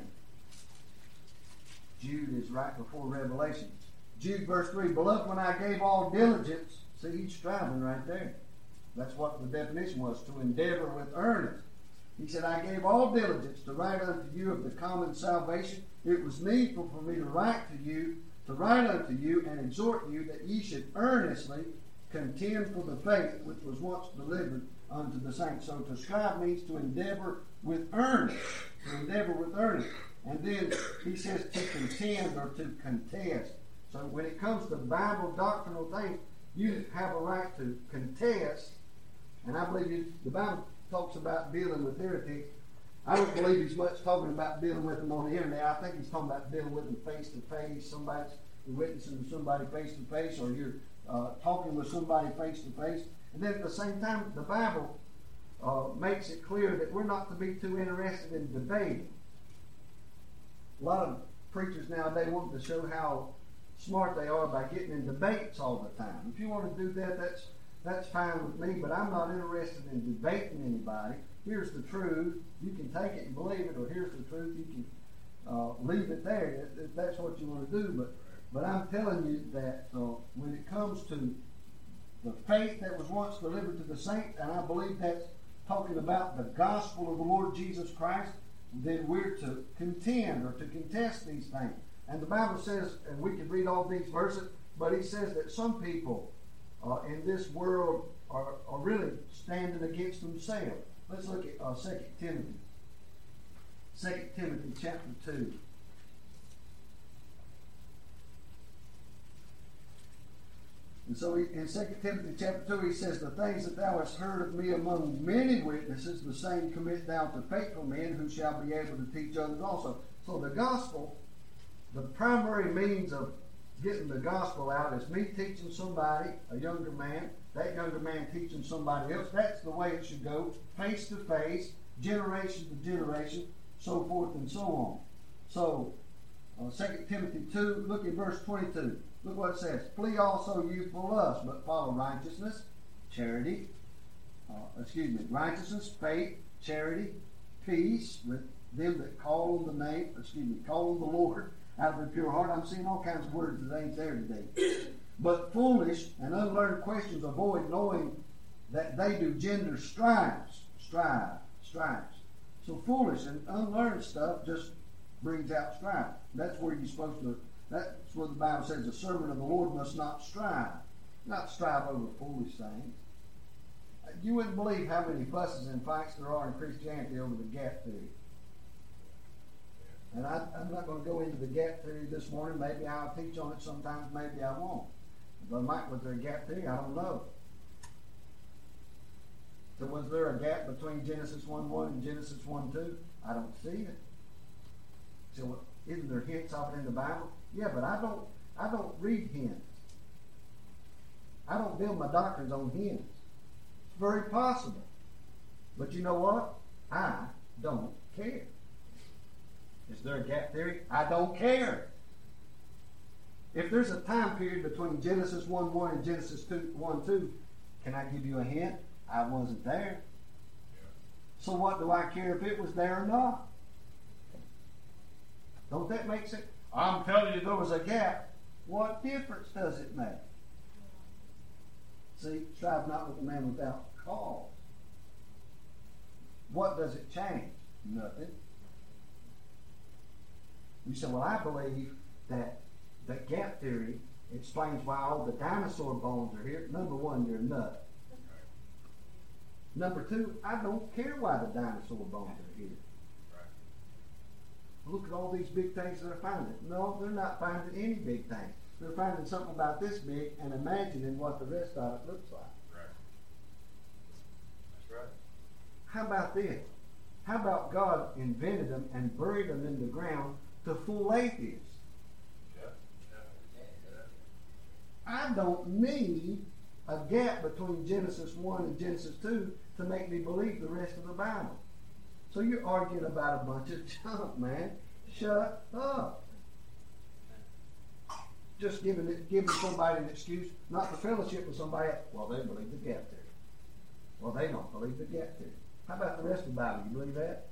Jude is right before Revelation. Jude verse 3. Beloved, when I gave all diligence, see, he's striving right there. That's what the definition was, to endeavor with earnest. He said, I gave all diligence to write unto you of the common salvation. It was needful for me to write unto you and exhort you that ye should earnestly contend for the faith which was once delivered unto the saints. So to strive means to endeavor with earnest. To endeavor with earnest. And then he says to contend or to contest. So when it comes to Bible doctrinal things, you have a right to contest. And I believe the Bible talks about dealing with heretics, I don't believe he's much talking about dealing with them on the internet. I think he's talking about dealing with them face to face. Somebody's witnessing to somebody face to face, or you're talking with somebody face to face. And then at the same time, the Bible makes it clear that we're not to be too interested in debating. A lot of preachers nowadays want to show how smart they are by getting in debates all the time. If you want to do that, that's fine with me, but I'm not interested in debating anybody. Here's the truth. You can take it and believe it, or here's the truth. You can leave it there if that's what you want to do. But I'm telling you that when it comes to the faith that was once delivered to the saints, and I believe that's talking about the gospel of the Lord Jesus Christ, then we're to contend or to contest these things. And the Bible says, and we can read all these verses, but he says that some people in this world are really standing against themselves. Let's look at 2 Timothy. 2 Timothy chapter 2. And so in 2 Timothy chapter 2, he says, the things that thou hast heard of me among many witnesses, the same commit thou to faithful men who shall be able to teach others also. So the gospel, the primary means of getting the gospel out is me teaching somebody, a younger man, that younger man teaching somebody else. That's the way it should go, face to face, generation to generation, so forth and so on. So, 2 Timothy 2, look at verse 22. Look what it says. Flee also youthful lust, but follow righteousness, righteousness, faith, charity, peace with them that call on the Lord out of a pure heart. I'm seeing all kinds of words that ain't there today. But foolish and unlearned questions avoid, knowing that they do gender strives. So foolish and unlearned stuff just brings out strife. That's where you're supposed to. That's what the Bible says. The servant of the Lord must not strive. Not strive over foolish things. You wouldn't believe how many fusses and fights there are in Christianity over the gap theory. And I'm not going to go into the gap theory this morning. Maybe I'll teach on it sometimes. Maybe I won't. But Mike, was there a gap theory? I don't know. So was there a gap between Genesis 1:1 and Genesis 1:2? I don't see it. So isn't there hints of it in the Bible? Yeah, but I don't read hints. I don't build my doctrines on hints. It's very possible. But you know what? I don't care. Is there a gap theory? I don't care. If there's a time period between Genesis 1:1 and Genesis 1:2, can I give you a hint? I wasn't there. So what do I care if it was there or not? Don't that make sense? I'm telling you there was a gap. What difference does it make? See, strive not with a man without cause. What does it change? Nothing. You say, well, I believe that the gap theory explains why all the dinosaur bones are here. Number one, you're a nut. Number two, I don't care why the dinosaur bones are here. Look at all these big things that they're finding. No, they're not finding any big things. They're finding something about this big and imagining what the rest of it looks like. Right. That's right. How about this? How about God invented them and buried them in the ground to fool atheists? I don't need a gap between Genesis 1 and Genesis 2 to make me believe the rest of the Bible. So you're arguing about a bunch of junk, man. Shut up. Just giving somebody an excuse not to fellowship with somebody else. Well, they believe the gap theory. Well, they don't believe the gap theory. How about the rest of the Bible? You believe that?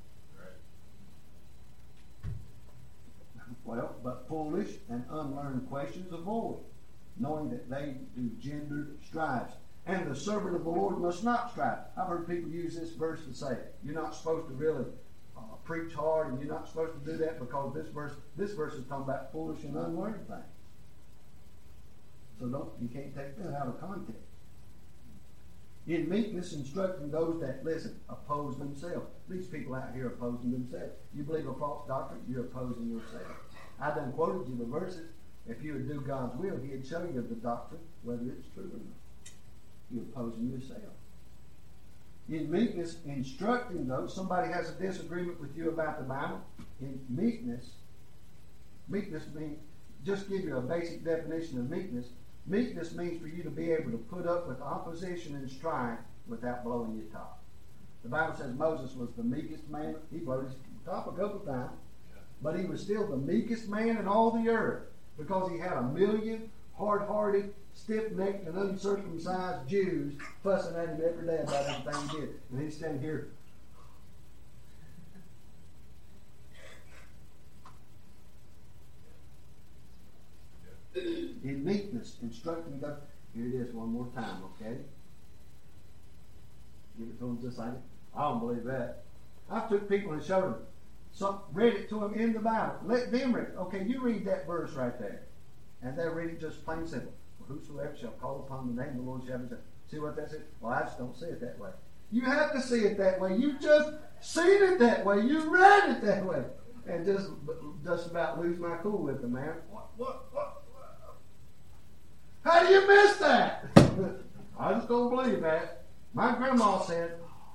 Right. Well, but foolish and unlearned questions avoid, knowing that they do gendered strifes. And the servant of the Lord must not strive. I've heard people use this verse to say, you're not supposed to really preach hard, and you're not supposed to do that because this verse is talking about foolish and unlearned things. So you can't take that out of context. In meekness, instructing those that, listen, oppose themselves. These people out here opposing themselves. You believe a false doctrine, you're opposing yourself. I done quoted you the verses. If you would do God's will, He'd show you the doctrine, whether it's true or not. You're opposing yourself. In meekness, instructing those. Somebody has a disagreement with you about the Bible. In meekness means, just give you a basic definition of meekness. Meekness means for you to be able to put up with opposition and strife without blowing your top. The Bible says Moses was the meekest man. He blew his top a couple of times. But he was still the meekest man in all the earth because he had 1 million hard-hearted, stiff-necked, and uncircumcised Jews fussing at him every day about everything he did. And he's standing here. In meekness, instructing them. Here it is one more time, okay? Give it to them just like it. I don't believe that. I took people and showed them, read it to them in the Bible. Let them read it. Okay, you read that verse right there. And they read it just plain simple. Whosoever shall call upon the name of the Lord shall be saved. See what that says? Well, I just don't see it that way. You have to see it that way. You just seen it that way. You read it that way. And just about lose my cool with them, man. What? How do you miss that? I just don't believe that. My grandma said,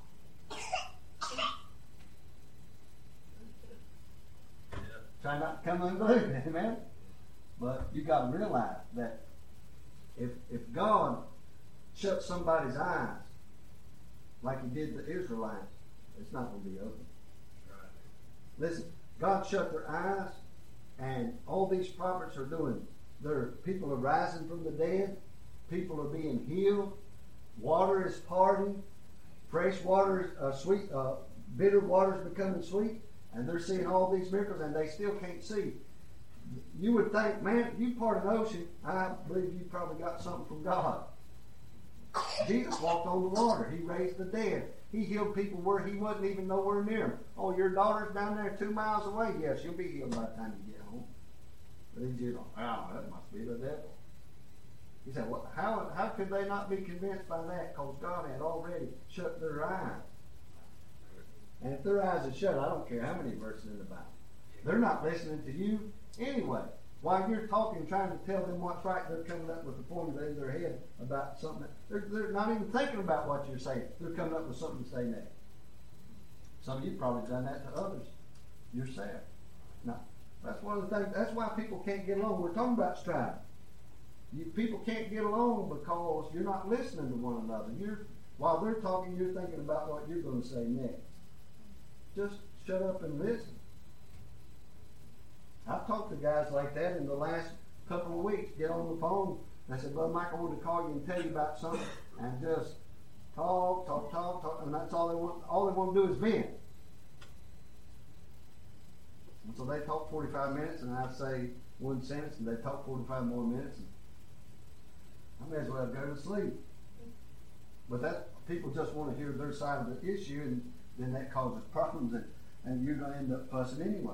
try not to come unglued, amen? But you got to realize that if God shut somebody's eyes like he did the Israelites, it's not going to be open. Right. Listen, God shut their eyes, and all these prophets are doing. People are rising from the dead. People are being healed. Water is parting. Fresh water is sweet. Bitter water is becoming sweet. And they're seeing all these miracles, and they still can't see. You would think, man, you part an ocean, I believe you probably got something from God. Jesus walked on the water. He raised the dead. He healed people where he wasn't even nowhere near them. Oh, your daughter's down there 2 miles away. Yes, she'll be healed by the time you get home. But he just, that must be the devil. He said, well, how could they not be convinced by that? Because God had already shut their eyes. And if their eyes are shut, I don't care how many verses in the Bible. They're not listening to you anyway. While you're talking, trying to tell them what's right, they're coming up with a formula in their head about something. They're not even thinking about what you're saying. They're coming up with something to say next. Some of you probably done that to others yourself. Now, that's one of the things. That's why people can't get along. We're talking about strife. People can't get along because you're not listening to one another. While they're talking, you're thinking about what you're going to say next. Just shut up and listen. I've talked to guys like that in the last couple of weeks. Get on the phone. I said, Brother Mike, I want to call you and tell you about something. And just talk. And that's all they want. All they want to do is vent. And so they talk 45 minutes, and I say one sentence, and they talk 45 more minutes. And I may as well go to sleep. But that people just want to hear their side of the issue, and then that causes problems, and you're going to end up fussing anyway.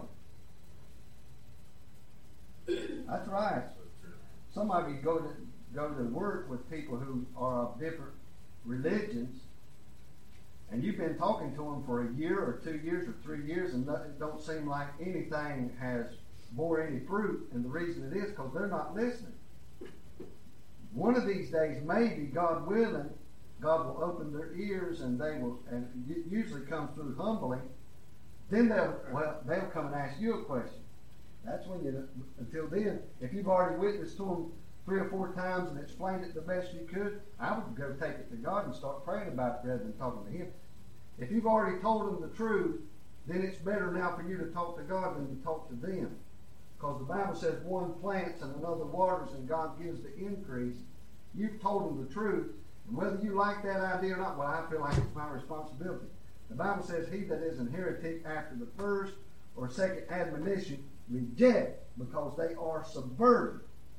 That's right. Some of you go to work with people who are of different religions, and you've been talking to them for a year or 2 years or 3 years, and it don't seem like anything has bore any fruit. And the reason it is because they're not listening. One of these days, maybe God willing, God will open their ears, and they will, and it usually comes through humbling. Then they'll come and ask you a question. That's when until then, if you've already witnessed to them 3 or 4 times and explained it the best you could, I would go take it to God and start praying about it rather than talking to Him. If you've already told them the truth, then it's better now for you to talk to God than to talk to them. Because the Bible says one plants and another waters and God gives the increase. You've told them the truth, and whether you like that idea or not, well, I feel like it's my responsibility. The Bible says he that is an heretic after the first or second admonition reject, because they are subverted.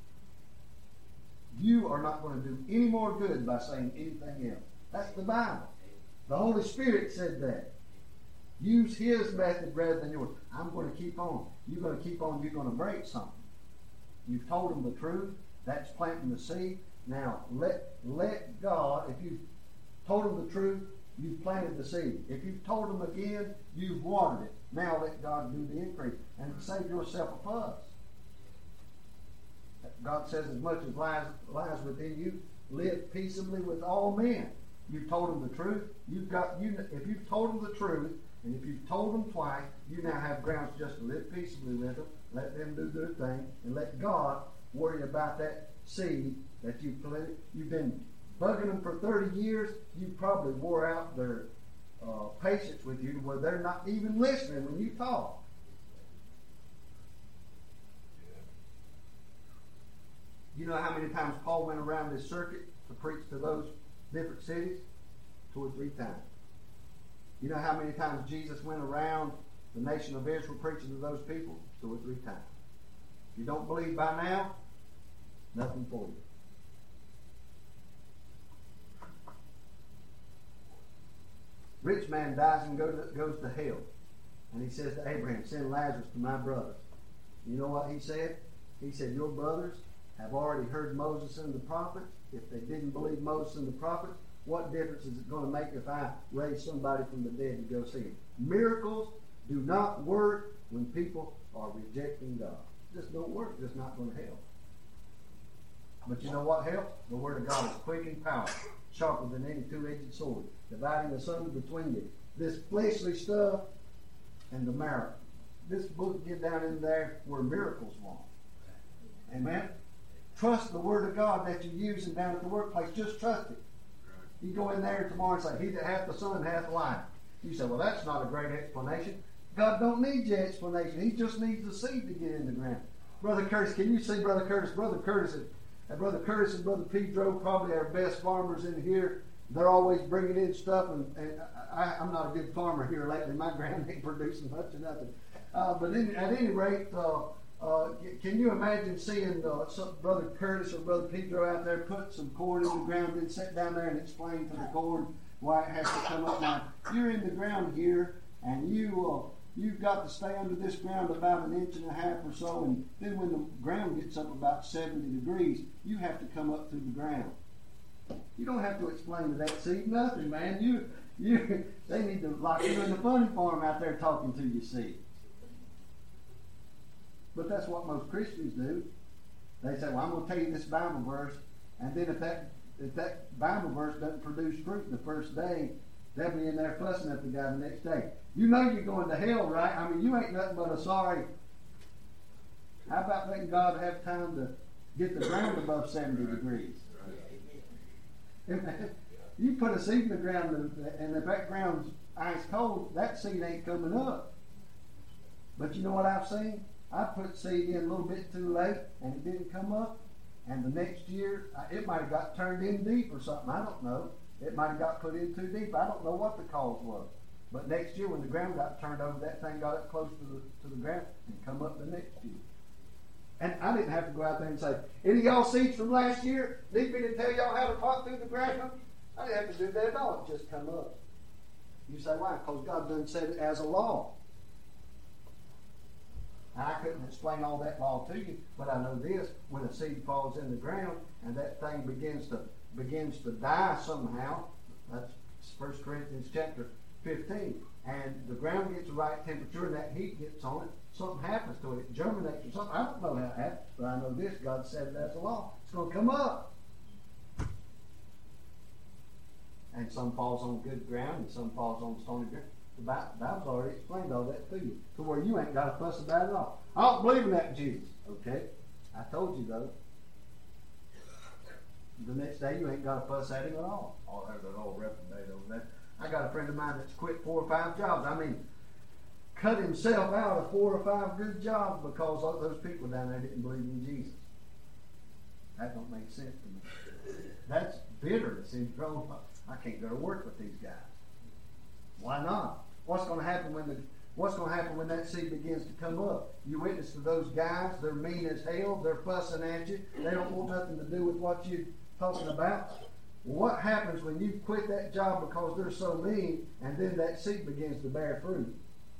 You are not going to do any more good by saying anything else. That's the Bible. The Holy Spirit said that. Use His method rather than yours. I'm going to keep on. You're going to keep on. You're going to break something. You've told them the truth. That's planting the seed. Now, let God, if you've told them the truth, you've planted the seed. If you've told them again, you've watered it. Now let God do the increase and save yourself a fuss. God says, as much as lies within you, live peaceably with all men. You've told them the truth. If you've told them the truth, and if you've told them twice, you now have grounds just to live peaceably with them, let them do their thing, and let God worry about that seed that you've planted. You've been bugging them for 30 years. You probably wore out their patience with you to where they're not even listening when you talk. You know how many times Paul went around this circuit to preach to those different cities? 2 or 3 times. You know how many times Jesus went around the nation of Israel preaching to those people? 2 or 3 times. If you don't believe by now, nothing for you. Rich man dies and goes to hell. And he says to Abraham, send Lazarus to my brothers. You know what he said? He said, your brothers have already heard Moses and the prophets. If they didn't believe Moses and the prophets, what difference is it going to make if I raise somebody from the dead to go see him? Miracles do not work when people are rejecting God. Just don't work. Just not going to help. But you know what helps? The Word of God is quick and powerful, sharper than any two-edged sword, dividing asunder between you. This fleshly stuff and the marrow. This book get down in there where miracles walk. Amen? Trust the Word of God that you're using down at the workplace. Just trust it. You go in there tomorrow and say, he that hath the Son hath life. You say, well, that's not a great explanation. God don't need your explanation. He just needs the seed to get in the ground. Brother Curtis, can you see Brother Curtis? Brother Curtis and Brother Pedro, probably our best farmers in here. They're always bringing in stuff, and I'm not a good farmer here lately. My ground ain't producing much of nothing. But at any rate, can you imagine seeing Brother Curtis or Brother Pedro out there put some corn in the ground and sit down there and explain to the corn why it has to come up? Now, you're in the ground here, and you've got to stay under this ground about 1.5 inches or so, and then when the ground gets up about 70 degrees, you have to come up through the ground. You don't have to explain to that seed nothing, man. They need to lock you in the funny farm out there talking to your seed. But that's what most Christians do. They say, well, I'm going to tell you this Bible verse, and then if that Bible verse doesn't produce fruit the first day, they'll be in there fussing at the guy the next day. You know you're going to hell, right? I mean, you ain't nothing but a sorry. How about letting God have time to get the ground above 70 degrees? You put a seed in the ground, and if that ground's ice cold, that seed ain't coming up. But you know what I've seen? I put seed in a little bit too late, and it didn't come up. And the next year, it might have got turned in deep or something. I don't know. It might have got put in too deep. I don't know what the cause was. But next year, when the ground got turned over, that thing got up close to the ground and come up the next year. And I didn't have to go out there and say, any of y'all seeds from last year need me to tell y'all how to pot through the ground? I didn't have to do that at all. It just come up. You say, why? Because God done said it as a law. Now, I couldn't explain all that law to you, but I know this: when a seed falls in the ground and that thing begins to die somehow, that's 1 Corinthians chapter 15, and the ground gets the right temperature and that heat gets on it, something happens to it. It germinates or something. I don't know how it happens, but I know this: God said it as a law. It's going to come up. And some falls on good ground and some falls on stony ground. The Bible's already explained all that to you, to where you ain't got to fuss about it at all. I don't believe in that Jesus. Okay? I told you, though. The next day, you ain't got to fuss at him at all. Oh, there's an old reprobate over there. I got a friend of mine that's quit 4 or 5 jobs. I mean, cut himself out of 4 or 5 good jobs because all those people down there didn't believe in Jesus. That don't make sense to me. That's bitterness in growing up. I can't go to work with these guys. Why not? What's going to happen when that seed begins to come up? You witness to those guys. They're mean as hell. They're fussing at you. They don't want nothing to do with what you're talking about. Well, what happens when you quit that job because they're so mean, and then that seed begins to bear fruit?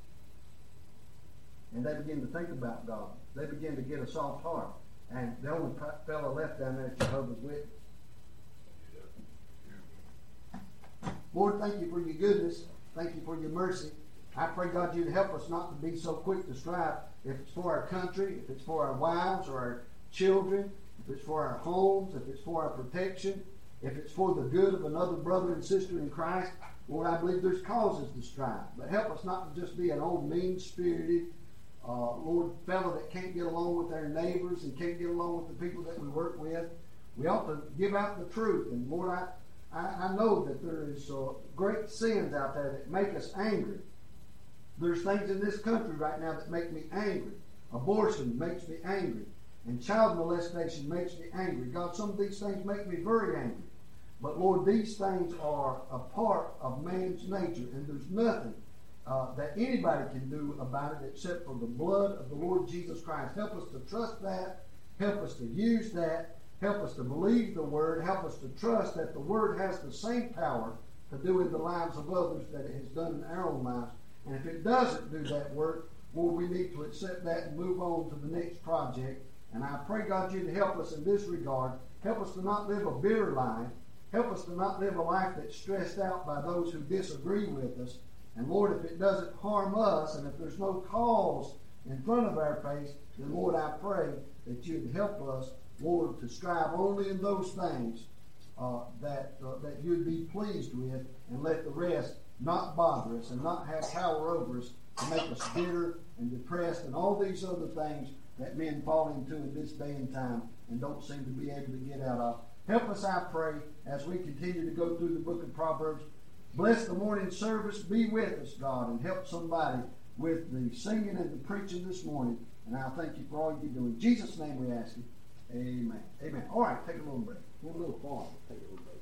And they begin to think about God. They begin to get a soft heart. And the only fellow left down there is Jehovah's Witness. Lord, thank you for your goodness. Thank you for your mercy. I pray, God, you'd help us not to be so quick to strive. If it's for our country, if it's for our wives or our children, if it's for our homes, if it's for our protection, if it's for the good of another brother and sister in Christ, Lord, I believe there's causes to strive. But help us not to just be an old mean-spirited, Lord, fellow that can't get along with their neighbors and can't get along with the people that we work with. We ought to give out the truth. And Lord, I know that there is great sins out there that make us angry. There's things in this country right now that make me angry. Abortion makes me angry. And child molestation makes me angry. God, some of these things make me very angry. But Lord, these things are a part of man's nature, and there's nothing that anybody can do about it except for the blood of the Lord Jesus Christ. Help us to trust that. Help us to use that. Help us to believe the Word. Help us to trust that the Word has the same power to do in the lives of others that it has done in our own lives. And if it doesn't do that work, Lord, we need to accept that and move on to the next project. And I pray, God, you to help us in this regard. Help us to not live a bitter life. Help us to not live a life that's stressed out by those who disagree with us. And Lord, if it doesn't harm us and if there's no cause in front of our face, then Lord, I pray that you'd help us, Lord, to strive only in those things that you'd be pleased with, and let the rest not bother us and not have power over us to make us bitter and depressed and all these other things that men fall into in this day and time and don't seem to be able to get out of. Help us, I pray, as we continue to go through the book of Proverbs. Bless the morning service. Be with us, God, and help somebody with the singing and the preaching this morning. And I thank you for all you do. In Jesus' name we ask you. Amen. Amen. All right, take a little break. We're a little far. Take a little break.